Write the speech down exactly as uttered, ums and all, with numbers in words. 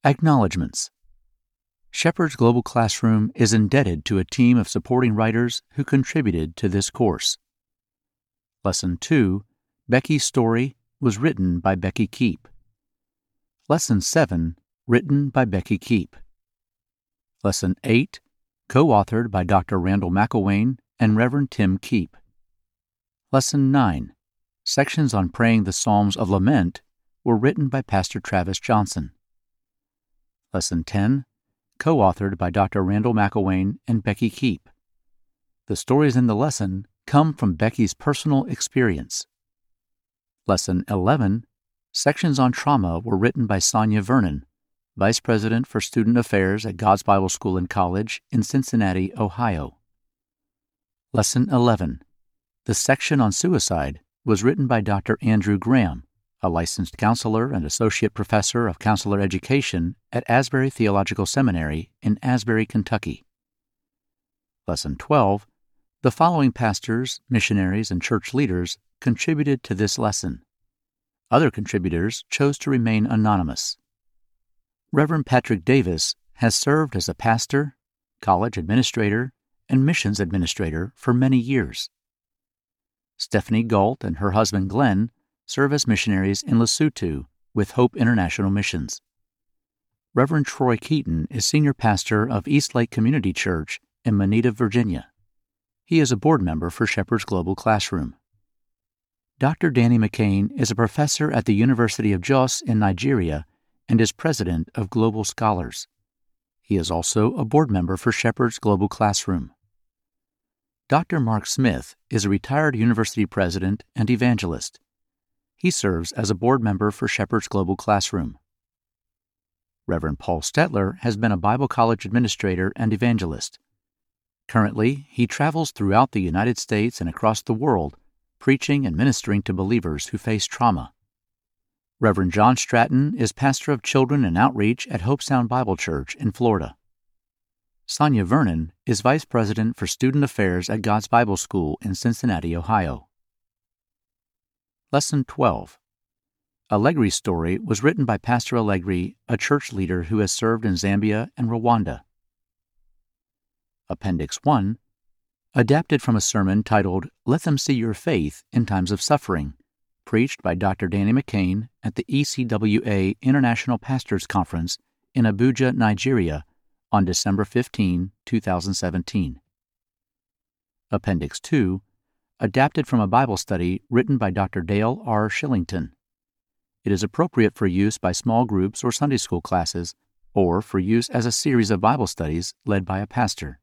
Acknowledgements. Shepherd's Global Classroom is indebted to a team of supporting writers who contributed to this course. Lesson two, Becky's Story, was written by Becky Keep. Lesson seven, written by Becky Keep. Lesson eight, co-authored by Doctor Randall McElwain and Reverend Tim Keep. Lesson nine, sections on praying the Psalms of Lament, were written by Pastor Travis Johnson. Lesson ten, co-authored by Doctor Randall McElwain and Becky Keep. The stories in the lesson come from Becky's personal experience. Lesson eleven, sections on trauma, were written by Sonia Vernon, Vice President for Student Affairs at God's Bible School and College in Cincinnati, Ohio. Lesson eleven, the section on suicide, was written by Doctor Andrew Graham, a licensed counselor and associate professor of counselor education at Asbury Theological Seminary in Asbury, Kentucky. Lesson twelve, the following pastors, missionaries, and church leaders contributed to this lesson. Other contributors chose to remain anonymous. Reverend Patrick Davis has served as a pastor, college administrator, and missions administrator for many years. Stephanie Galt and her husband Glenn serve as missionaries in Lesotho with Hope International Missions. Reverend Troy Keaton is senior pastor of East Lake Community Church in Moneta, Virginia. He is a board member for Shepherd's Global Classroom. Doctor Danny McCain is a professor at the University of Jos in Nigeria and is president of Global Scholars. He is also a board member for Shepherd's Global Classroom. Doctor Mark Smith is a retired university president and evangelist. He serves as a board member for Shepherd's Global Classroom. Reverend Paul Stetler has been a Bible college administrator and evangelist. Currently, he travels throughout the United States and across the world, preaching and ministering to believers who face trauma. Reverend John Stratton is pastor of children and outreach at Hope Sound Bible Church in Florida. Sonia Vernon is vice president for student affairs at God's Bible School in Cincinnati, Ohio. Lesson twelve. Allegri's story was written by Pastor Allegri, a church leader who has served in Zambia and Rwanda. Appendix one, adapted from a sermon titled Let Them See Your Faith in Times of Suffering, preached by Doctor Danny McCain at the E C W A International Pastors Conference in Abuja, Nigeria, on December fifteenth, two thousand seventeen. Appendix two, adapted from a Bible study written by Doctor Dale R. Shillington. It is appropriate for use by small groups or Sunday school classes, or for use as a series of Bible studies led by a pastor.